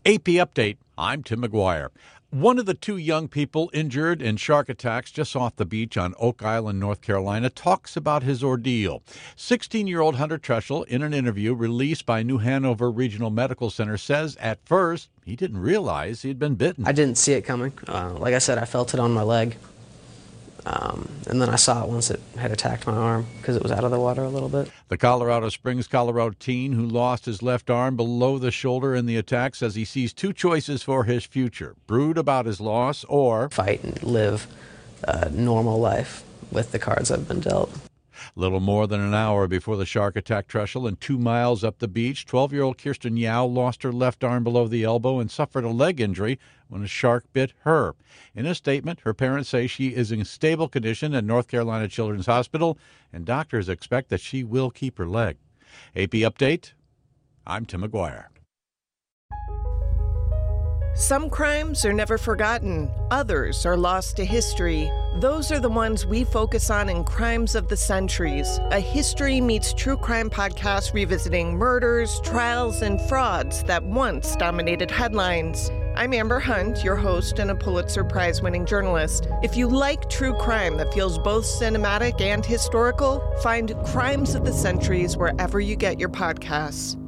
AP Update. I'm Tim McGuire. One of the two young people injured in shark attacks just off the beach on Oak Island, North Carolina, talks about his ordeal. 16-year-old Hunter Trushell, in an interview released by New Hanover Regional Medical Center, says at first he didn't realize he'd been bitten. I didn't see it coming. Like I said, I felt it on my leg. And then I saw it once it had attacked my arm because it was out of the water a little bit. The Colorado Springs, Colorado teen who lost his left arm below the shoulder in the attack says he sees two choices for his future: brood about his loss or fight and live a normal life with the cards I've been dealt. Little more than an hour before the shark attacked Trushell and 2 miles up the beach, 12-year-old Kirsten Yao lost her left arm below the elbow and suffered a leg injury when a shark bit her. In a statement, her parents say she is in stable condition at North Carolina Children's Hospital, and doctors expect that she will keep her leg. AP Update, I'm Tim McGuire. Some crimes are never forgotten. Others are lost to history. Those are the ones we focus on in Crimes of the Centuries, a history meets true crime podcast revisiting murders, trials, and frauds that once dominated headlines. I'm Amber Hunt, your host and a Pulitzer Prize-winning journalist. If you like true crime that feels both cinematic and historical, find Crimes of the Centuries wherever you get your podcasts.